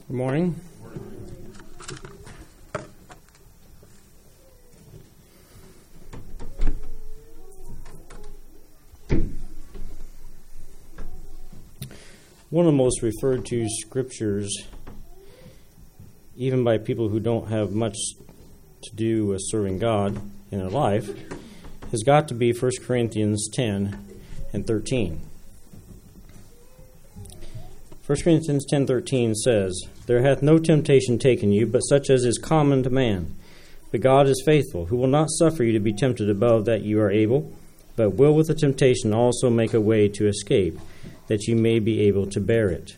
Good morning. One of the most referred to scriptures, even by people who don't have much to do with serving God in their life, has got to be 1 Corinthians 10 and 13. 1 Corinthians 10:13 says, "There hath no temptation taken you, but such as is common to man. But God is faithful, who will not suffer you to be tempted above that you are able, but will with the temptation also make a way to escape, that you may be able to bear it."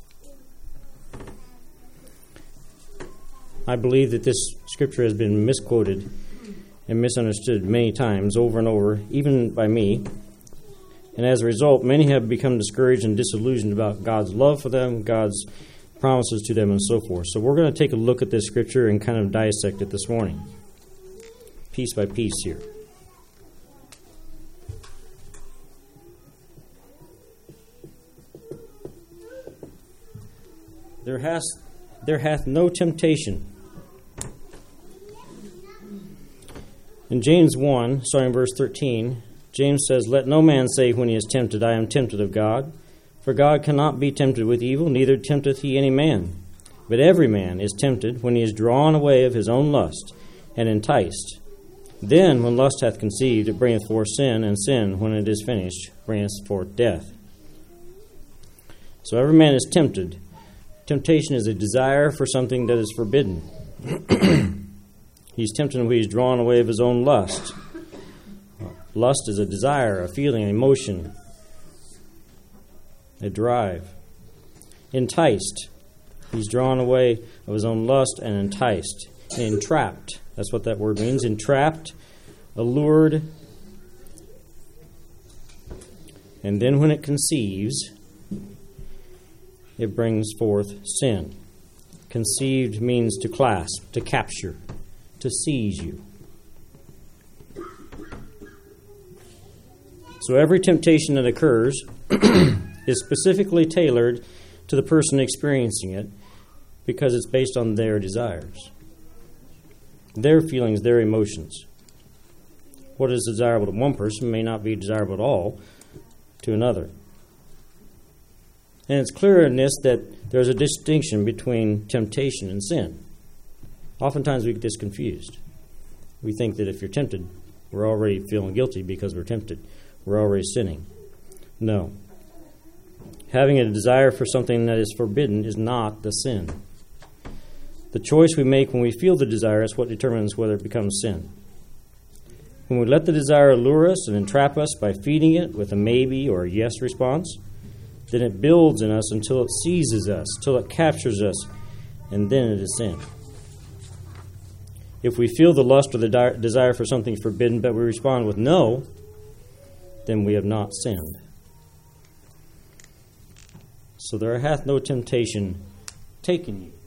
I believe that this scripture has been misquoted and misunderstood many times, over and over, even by me. And as a result, many have become discouraged and disillusioned about God's love for them, God's promises to them, and so forth. So we're going to take a look at this scripture and kind of dissect it this morning, piece by piece here. There hath no temptation. In James 1, starting verse 13, James says, "Let no man say when he is tempted, I am tempted of God. For God cannot be tempted with evil, neither tempteth he any man. But every man is tempted when he is drawn away of his own lust, and enticed. Then, when lust hath conceived, it bringeth forth sin, and sin, when it is finished, bringeth forth death." So every man is tempted. Temptation is a desire for something that is forbidden. He's tempted when he's drawn away of his own lust. Lust is a desire, a feeling, an emotion, a drive. Enticed. He's drawn away of his own lust and enticed. Entrapped. That's what that word means. Entrapped, allured. And then when it conceives, it brings forth sin. Conceived means to clasp, to capture, to seize you. So every temptation that occurs is specifically tailored to the person experiencing it because it's based on their desires, their feelings, their emotions. What is desirable to one person may not be desirable at all to another. And it's clear in this that there's a distinction between temptation and sin. Oftentimes we get this confused. We think that if you're tempted, we're already feeling guilty because we're tempted. We're already sinning. No. Having a desire for something that is forbidden is not the sin. The choice we make when we feel the desire is what determines whether it becomes sin. When we let the desire lure us and entrap us by feeding it with a maybe or a yes response, then it builds in us until it seizes us, till it captures us, and then it is sin. If we feel the lust or the desire for something forbidden, but we respond with no, then we have not sinned. So there hath no temptation taken you.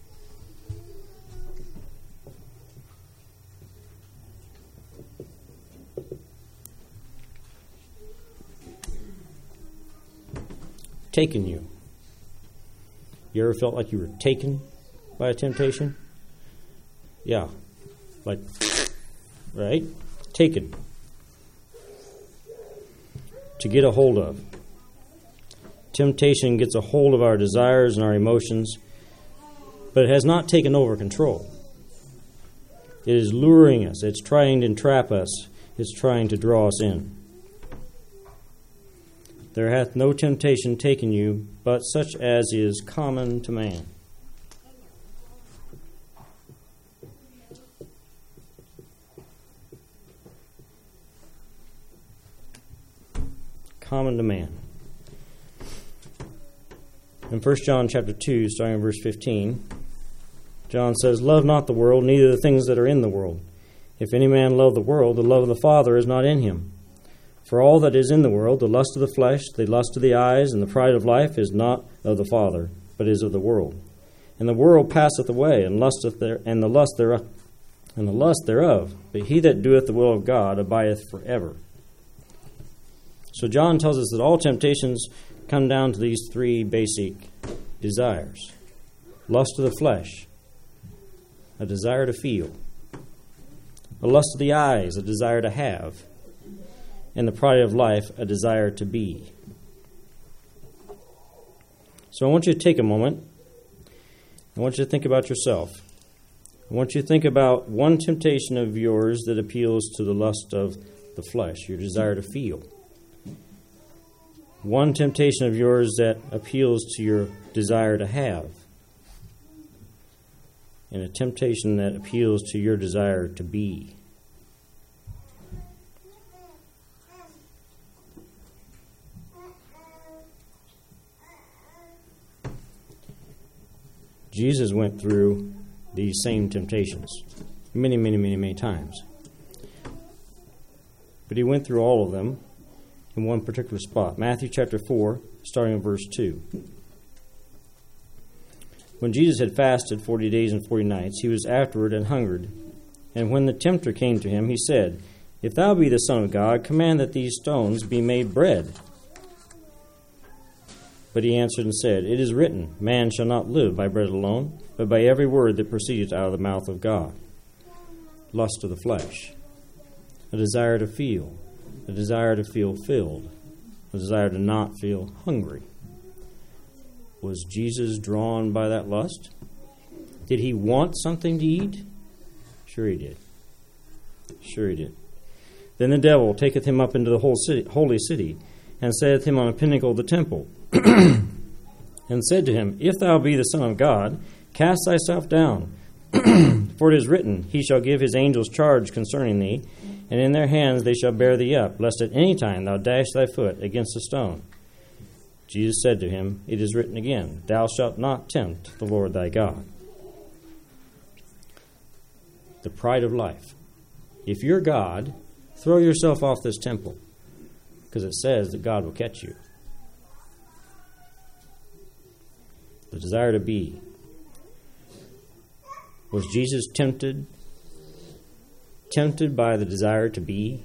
Taken you. You ever felt like you were taken by a temptation? Yeah. Like, right? Taken. To get a hold of. Temptation gets a hold of our desires and our emotions, but it has not taken over control. It is luring us. It's trying to entrap us. It's trying to draw us in. There hath no temptation taken you, but such as is common to man. Common to man. In 1 John chapter 2, starting in verse 15, John says, "Love not the world, neither the things that are in the world. If any man love the world, the love of the Father is not in him. For all that is in the world, the lust of the flesh, the lust of the eyes, and the pride of life is not of the Father, but is of the world. And the world passeth away, and the lust thereof. But he that doeth the will of God abideth forever." So John tells us that all temptations come down to these three basic desires. lust of the flesh, a desire to feel, the lust of the eyes, a desire to have, and the pride of life, a desire to be. So I want you to take a moment. I want you to think about yourself. I want you to think about one temptation of yours that appeals to the lust of the flesh, your desire to feel. One temptation of yours that appeals to your desire to have. And a temptation that appeals to your desire to be. Jesus went through these same temptations many times. But he went through all of them in one particular spot. Matthew chapter 4, starting in verse 2. When Jesus had fasted 40 days and 40 nights, he was afterward and hungered. And when the tempter came to him, he said, If thou be the Son of God, command that these stones be made bread. But he answered and said, It is written, Man shall not live by bread alone, but by every word that proceedeth out of the mouth of God. Lust of the flesh, a desire to feel filled, a desire to not feel hungry. Was Jesus drawn by that lust? Did he want something to eat? Sure he did. Sure he did. Then the devil taketh him up into the holy city, and setteth him on a pinnacle of the temple, and said to him, If thou be the Son of God, cast thyself down. For it is written, He shall give his angels charge concerning thee, and in their hands they shall bear thee up, lest at any time thou dash thy foot against a stone. Jesus said to him, It is written again, Thou shalt not tempt the Lord thy God. The pride of life. If you're God, throw yourself off this temple, because it says that God will catch you. The desire to be. Was Jesus tempted? Tempted by the desire to be?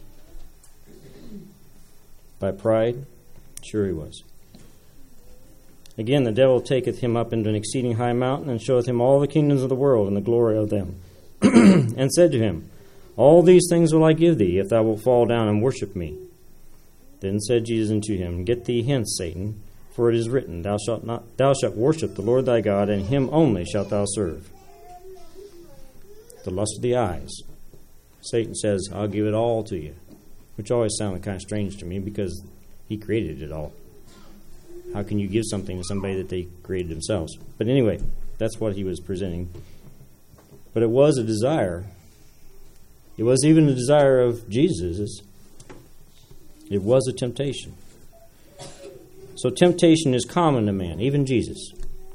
By pride? Sure he was. Again, the devil taketh him up into an exceeding high mountain, and showeth him all the kingdoms of the world and the glory of them, and said to him, All these things will I give thee, if thou wilt fall down and worship me. Then said Jesus unto him, Get thee hence, Satan, for it is written, Thou shalt worship the Lord thy God, and him only shalt thou serve. The lust of the eyes. Satan says, I'll give it all to you, which always sounded kind of strange to me because he created it all. How can you give something to somebody that they created themselves? But anyway, that's what he was presenting. But it was a desire. It was even a desire of Jesus'. It was a temptation. So temptation is common to man, even Jesus.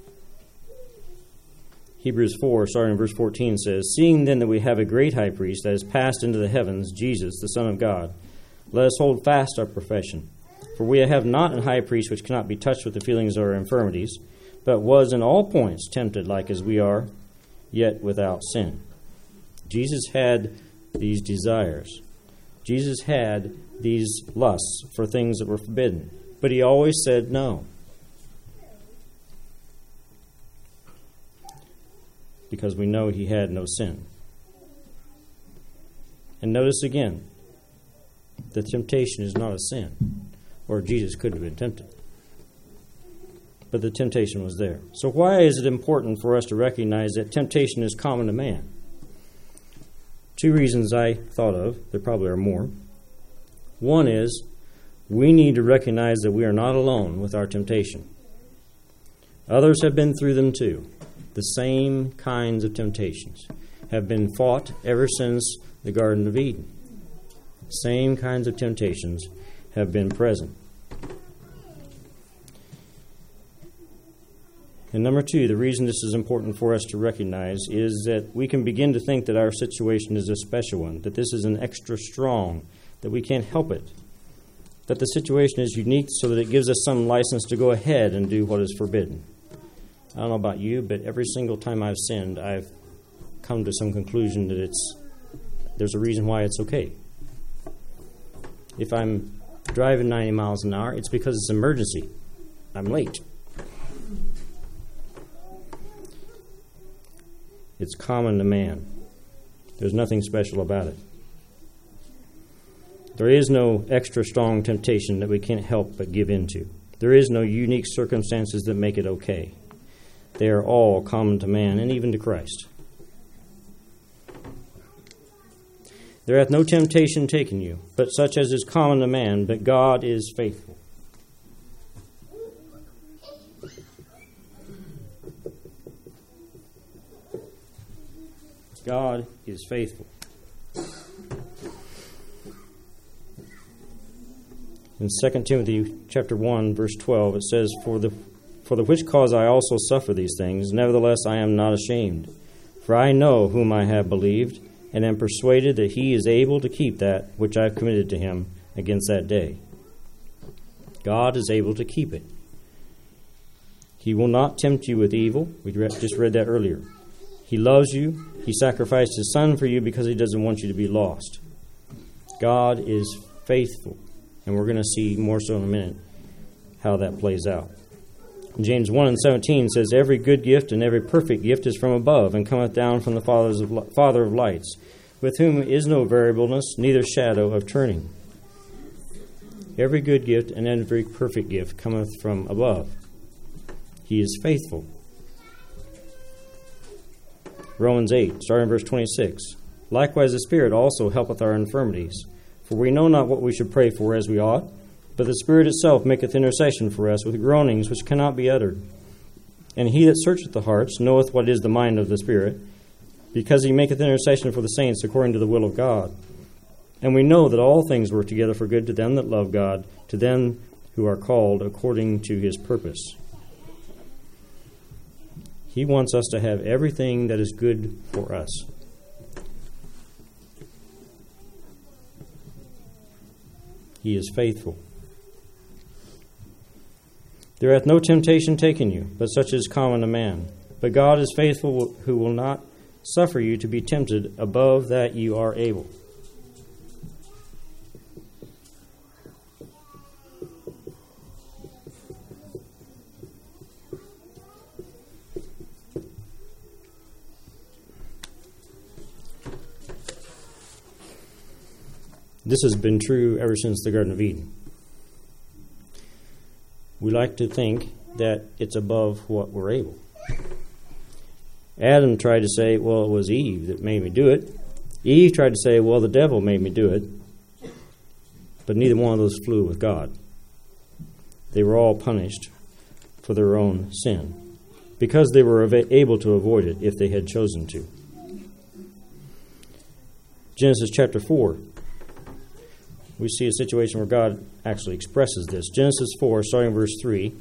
Hebrews 4, starting in verse 14, says, Seeing then that we have a great high priest that is passed into the heavens, Jesus, the Son of God, let us hold fast our profession. For we have not an high priest which cannot be touched with the feelings of our infirmities, but was in all points tempted like as we are, yet without sin. Jesus had these desires. Jesus had these lusts for things that were forbidden. But he always said no. Because we know he had no sin. And notice again, the temptation is not a sin. Or Jesus could have been tempted. But the temptation was there. So why is it important for us to recognize that temptation is common to man? Two reasons I thought of. There probably are more. One is, we need to recognize that we are not alone with our temptation. Others have been through them too. The same kinds of temptations have been fought ever since the Garden of Eden. Same kinds of temptations have been present. And number two, the reason this is important for us to recognize is that we can begin to think that our situation is a special one, that this is an extra strong, that we can't help it, that the situation is unique so that it gives us some license to go ahead and do what is forbidden. I don't know about you, but every single time I've sinned, I've come to some conclusion that there's a reason why it's okay. If I'm driving 90 miles an hour, it's because it's an emergency. I'm late. It's common to man. There's nothing special about it. There is no extra strong temptation that we can't help but give into. There is no unique circumstances that make it okay. They are all common to man and even to Christ. There hath no temptation taken you, but such as is common to man, but God is faithful. God is faithful. In 2 Timothy chapter 1, verse 12, it says, For the which cause I also suffer these things, nevertheless I am not ashamed. For I know whom I have believed, and am persuaded that he is able to keep that which I have committed to him against that day. God is able to keep it. He will not tempt you with evil. We just read that earlier. He loves you. He sacrificed his son for you because he doesn't want you to be lost. God is faithful. And we're going to see more so in a minute how that plays out. James 1:17 says, Every good gift and every perfect gift is from above, and cometh down from the Father of lights, with whom is no variableness, neither shadow of turning. Every good gift and every perfect gift cometh from above. He is faithful. Romans 8, starting verse 26. Likewise the Spirit also helpeth our infirmities. For we know not what we should pray for as we ought, but the Spirit itself maketh intercession for us with groanings which cannot be uttered. And he that searcheth the hearts knoweth what is the mind of the Spirit, because he maketh intercession for the saints according to the will of God. And we know that all things work together for good to them that love God, to them who are called according to his purpose. He wants us to have everything that is good for us. He is faithful. There hath no temptation taken you, but such is common to man. But God is faithful, who will not suffer you to be tempted above that you are able. This has been true ever since the Garden of Eden. We like to think that it's above what we're able. Adam tried to say, well, it was Eve that made me do it. Eve tried to say, well, the devil made me do it. But neither one of those flew with God. They were all punished for their own sin, because they were able to avoid it if they had chosen to. Genesis chapter 4. We see a situation where God actually expresses this. Genesis 4, starting verse 3.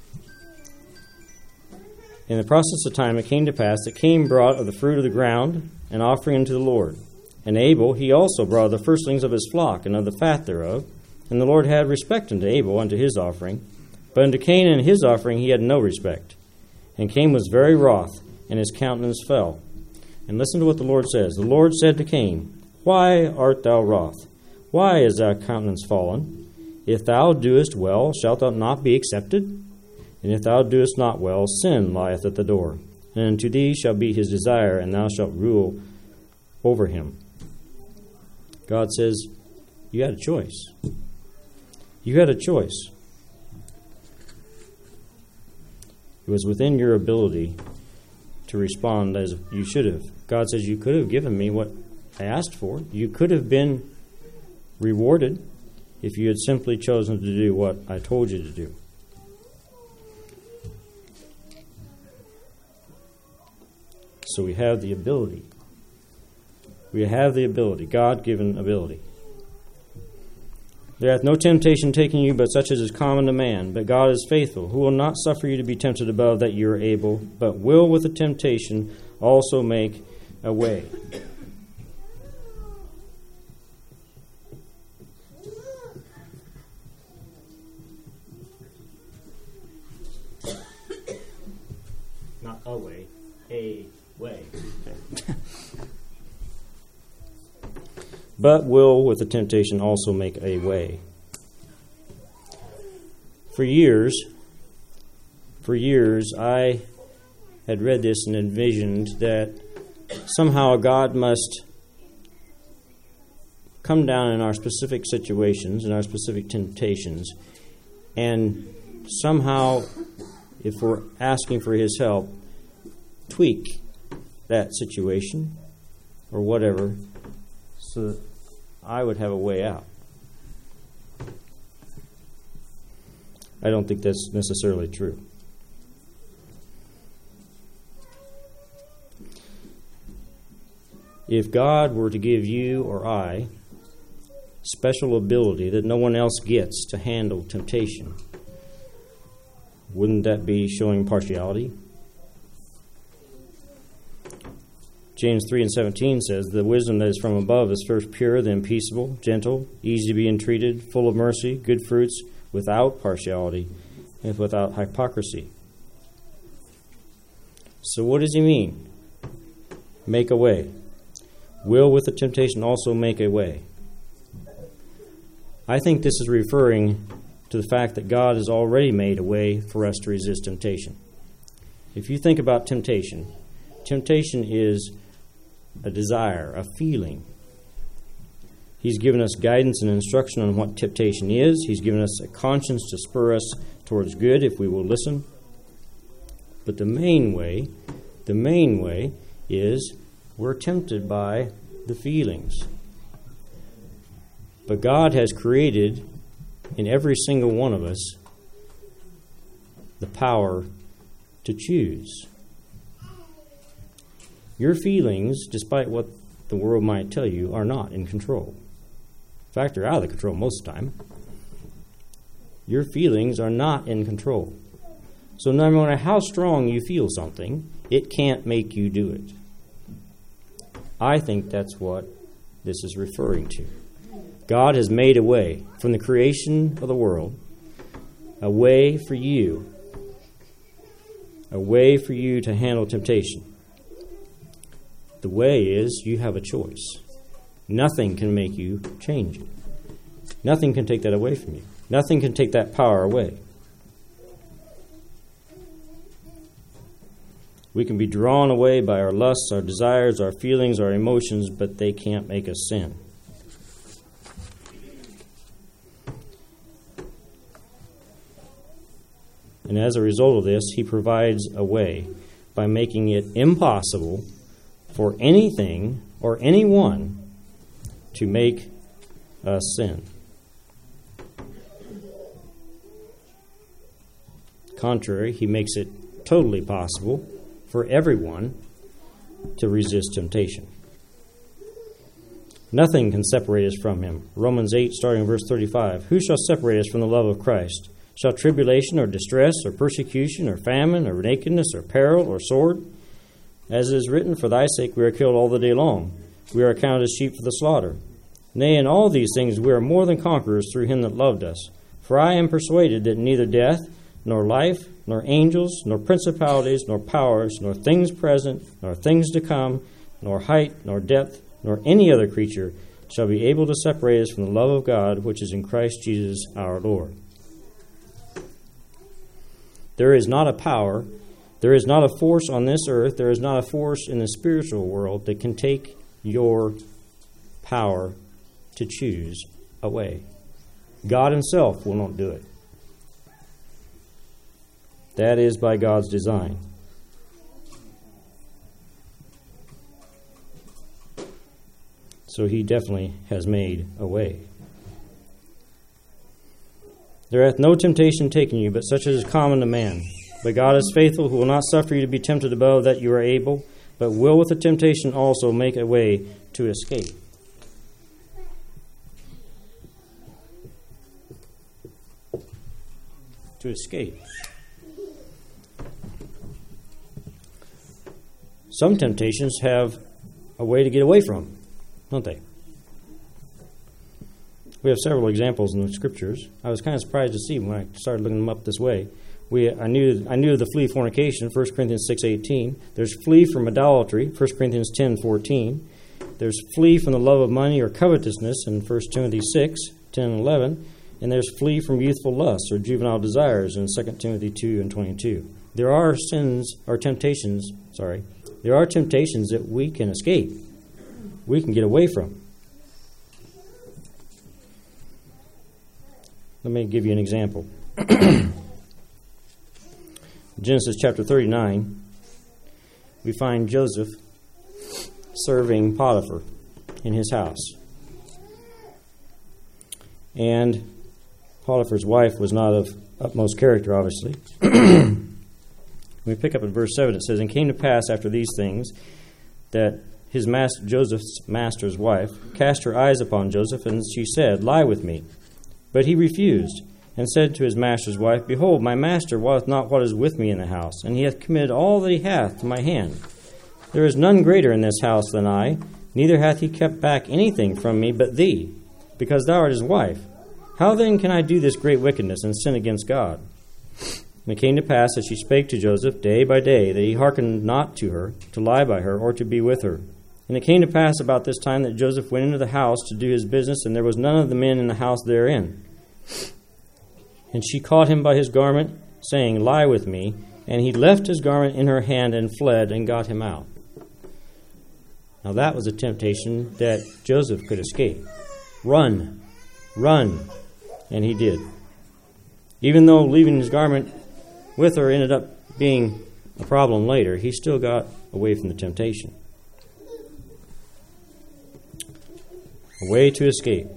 In the process of time it came to pass that Cain brought of the fruit of the ground an offering unto the Lord. And Abel he also brought of the firstlings of his flock and of the fat thereof. And the Lord had respect unto Abel unto his offering. But unto Cain and his offering he had no respect. And Cain was very wroth, and his countenance fell. And listen to what the Lord says. The Lord said to Cain, Why art thou wroth? Why is thy countenance fallen? If thou doest well, shalt thou not be accepted? And if thou doest not well, sin lieth at the door. And unto thee shall be his desire, and thou shalt rule over him. God says, you had a choice. You had a choice. It was within your ability to respond as you should have. God says, you could have given me what I asked for. You could have been rewarded if you had simply chosen to do what I told you to do. So we have the ability. We have the ability, God-given ability. There hath no temptation taken you, but such as is common to man. But God is faithful, who will not suffer you to be tempted above that you are able, but will with the temptation also make a way. Not a way, a way. But will with the temptation also make a way. For years, I had read this and envisioned that somehow God must come down in our specific situations, in our specific temptations, and somehow, if we're asking for His help, tweak that situation or whatever so that I would have a way out. I don't think that's necessarily true. If God were to give you or I special ability that no one else gets to handle temptation, wouldn't that be showing partiality? James 3:17 says, "The wisdom that is from above is first pure, then peaceable, gentle, easy to be entreated, full of mercy, good fruits, without partiality, and without hypocrisy." So what does he mean? Make a way. Will with the temptation also make a way? I think this is referring to the fact that God has already made a way for us to resist temptation. If you think about temptation, temptation is a desire, a feeling. He's given us guidance and instruction on what temptation is. He's given us a conscience to spur us towards good if we will listen. But the main way is we're tempted by the feelings. But God has created in every single one of us the power to choose. Your feelings, despite what the world might tell you, are not in control. In fact, they're out of the control most of the time. Your feelings are not in control. So no matter how strong you feel something, it can't make you do it. I think that's what this is referring to. God has made a way from the creation of the world, a way for you to handle temptation. The way is you have a choice. Nothing can make you change it. Nothing can take that away from you. Nothing can take that power away. We can be drawn away by our lusts, our desires, our feelings, our emotions, but they can't make us sin. And as a result of this, He provides a way by making it impossible for anything or anyone to make us sin. Contrary, He makes it totally possible for everyone to resist temptation. Nothing can separate us from Him. Romans 8, starting in verse 35. Who shall separate us from the love of Christ? Shall tribulation or distress or persecution or famine or nakedness or peril or sword? As it is written, for thy sake we are killed all the day long. We are accounted as sheep for the slaughter. Nay, in all these things we are more than conquerors through Him that loved us. For I am persuaded that neither death, nor life, nor angels, nor principalities, nor powers, nor things present, nor things to come, nor height, nor depth, nor any other creature shall be able to separate us from the love of God which is in Christ Jesus our Lord. There is not a power, there is not a force on this earth, there is not a force in the spiritual world that can take your power to choose away. God Himself will not do it. That is by God's design. So He definitely has made a way. There hath no temptation taken you, but such as is common to man. But God is faithful, who will not suffer you to be tempted above that you are able, but will with the temptation also make a way to escape. To escape. Some temptations have a way to get away from, don't they? We have several examples in the Scriptures. I was kind of surprised to see when I started looking them up this way. I knew of the flee fornication, 1 Corinthians 6:18. There's flee from idolatry, 1 Corinthians 10:14. There's flee from the love of money or covetousness in 1 Timothy 6:10 and 11. And there's flee from youthful lusts or juvenile desires in 2 Timothy 2:22. There are temptations There are temptations that we can escape. We can get away from. Let me give you an example. Genesis chapter 39, we find Joseph serving Potiphar in his house. And Potiphar's wife was not of utmost character, obviously. We pick up in verse 7, it says, "And came to pass after these things that his master, Joseph's master's wife cast her eyes upon Joseph, and she said, Lie with me. But he refused, and said to his master's wife, Behold, my master wotteth not what is with me in the house, and he hath committed all that he hath to my hand. There is none greater in this house than I, neither hath he kept back anything from me but thee, because thou art his wife. How then can I do this great wickedness and sin against God? And it came to pass, as she spake to Joseph day by day, that he hearkened not to her, to lie by her, or to be with her. And it came to pass about this time that Joseph went into the house to do his business, and there was none of the men in the house therein. And she caught him by his garment, saying, Lie with me. And he left his garment in her hand and fled and got him out." Now that was a temptation that Joseph could escape. Run, run. And he did. Even though leaving his garment with her ended up being a problem later, he still got away from the temptation. A way to escape.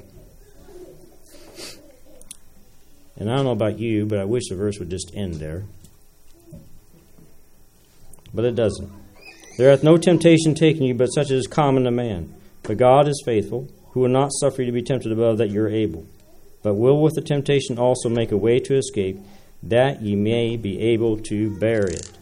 And I don't know about you, but I wish the verse would just end there. But it doesn't. "There hath no temptation taken you, but such as is common to man. But God is faithful, who will not suffer you to be tempted above that you are able, but will with the temptation also make a way to escape, that ye may be able to bear it."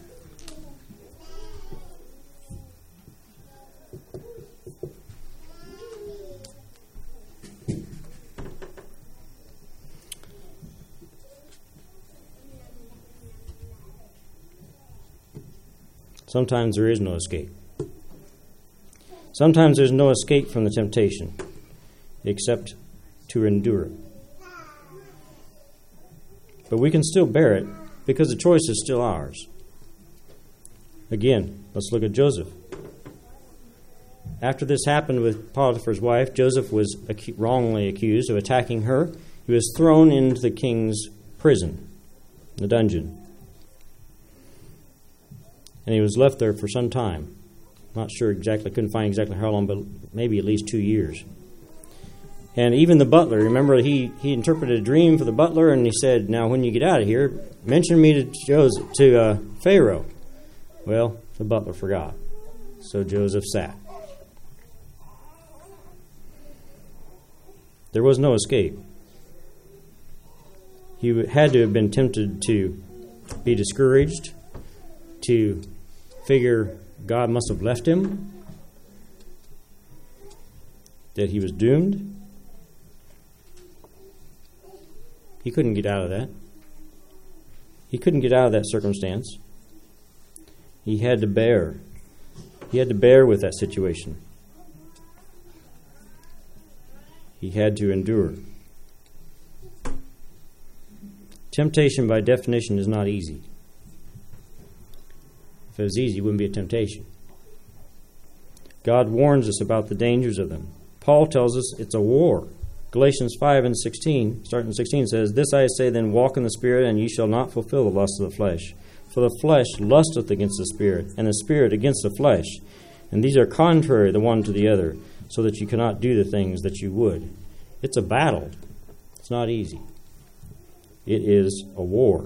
Sometimes there is no escape. Sometimes there's no escape from the temptation except to endure it. But we can still bear it because the choice is still ours. Again, let's look at Joseph. After this happened with Potiphar's wife, Joseph was wrongly accused of attacking her. He was thrown into the king's prison, the dungeon. And he was left there for some time. Not sure exactly, couldn't find exactly how long, but maybe at least 2 years. And even the butler, remember he interpreted a dream for the butler, and he said, "Now when you get out of here, mention me to Pharaoh." Well, the butler forgot. So Joseph sat. There was no escape. He had to have been tempted to be discouraged, to figure God must have left him, that he was doomed. He couldn't get out of that. He couldn't get out of that circumstance. He had to bear. He had to bear with that situation. He had to endure. Temptation, by definition, is not easy. If it was easy, it wouldn't be a temptation. God warns us about the dangers of them. Paul tells us it's a war. Galatians 5 and 16, starting in 16, says, "This I say then, walk in the Spirit, and ye shall not fulfill the lust of the flesh. For the flesh lusteth against the Spirit, and the Spirit against the flesh. And these are contrary the one to the other, so that you cannot do the things that you would." It's a battle. It's not easy. It is a war.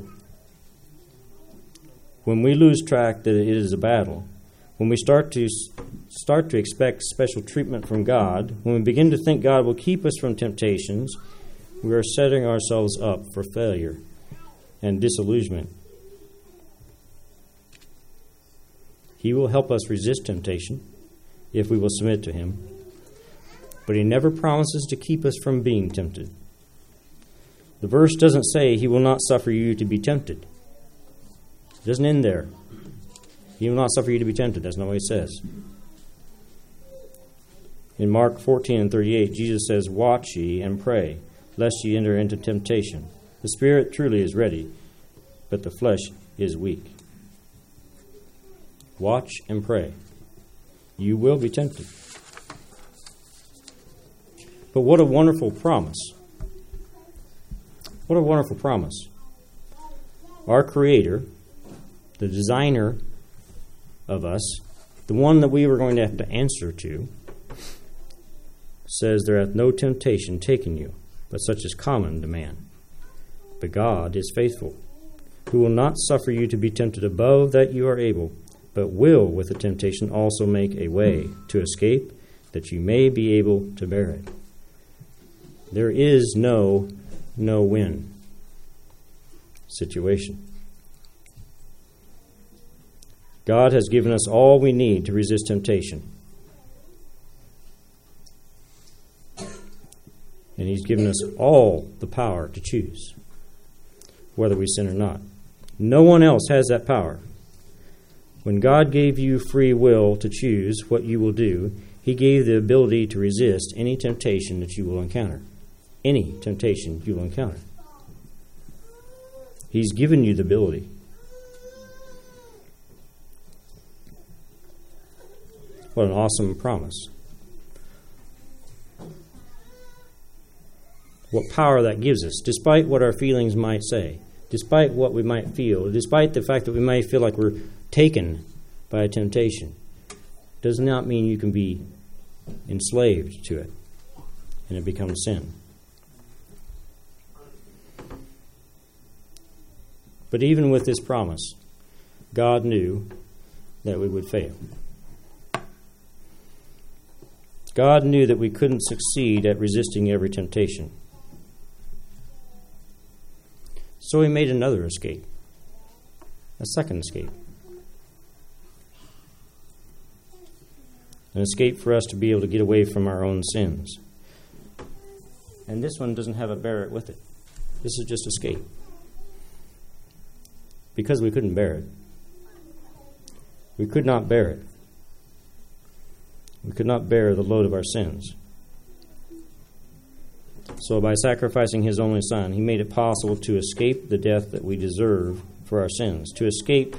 When we lose track that it is a battle, when we start to expect special treatment from God, when we begin to think God will keep us from temptations, we are setting ourselves up for failure and disillusionment. He will help us resist temptation if we will submit to Him, but He never promises to keep us from being tempted. The verse doesn't say He will not suffer you to be tempted. It doesn't end there. He will not suffer you to be tempted. That's not what He says. In Mark 14 and 38, Jesus says, "Watch ye and pray, lest ye enter into temptation. The spirit truly is ready, but the flesh is weak." Watch and pray. You will be tempted. But what a wonderful promise. What a wonderful promise. Our Creator, the designer of us, the one that we were going to have to answer to, says, "There hath no temptation taken you, but such is common to man. But God is faithful, who will not suffer you to be tempted above that you are able, but will with the temptation also make a way to escape, that you may be able to bear it." There is no win situation. God has given us all we need to resist temptation. And He's given us all the power to choose, whether we sin or not. No one else has that power. When God gave you free will to choose what you will do, He gave the ability to resist any temptation that you will encounter. Any temptation you will encounter. He's given you the ability. What an awesome promise. What power that gives us, despite what our feelings might say, despite what we might feel, despite the fact that we might feel like we're taken by a temptation, does not mean you can be enslaved to it and it becomes sin. But even with this promise, God knew that we would fail. God knew that we couldn't succeed at resisting every temptation. So He made another escape, a second escape. An escape for us to be able to get away from our own sins. And this one doesn't have a bear it with it. This is just escape. Because we couldn't bear it. We could not bear it. We could not bear the load of our sins. So by sacrificing His only Son, He made it possible to escape the death that we deserve for our sins, to escape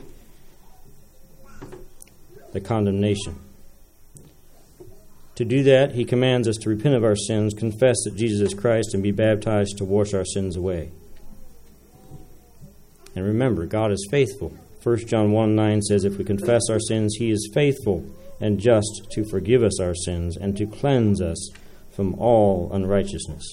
the condemnation. To do that, He commands us to repent of our sins, confess that Jesus is Christ, and be baptized to wash our sins away. And remember, God is faithful. 1 John 1:9 says, "If we confess our sins, He is faithful and just to forgive us our sins and to cleanse us from all unrighteousness."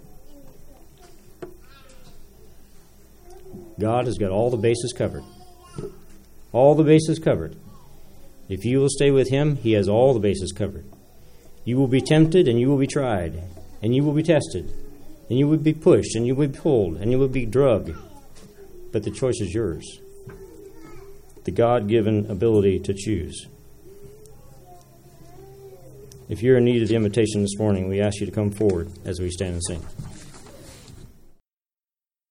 God has got all the bases covered. All the bases covered. If you will stay with Him, He has all the bases covered. You will be tempted and you will be tried, and you will be tested, and you will be pushed, and you will be pulled, and you will be drugged. But the choice is yours. The God-given ability to choose. If you're in need of the invitation this morning, we ask you to come forward as we stand and sing.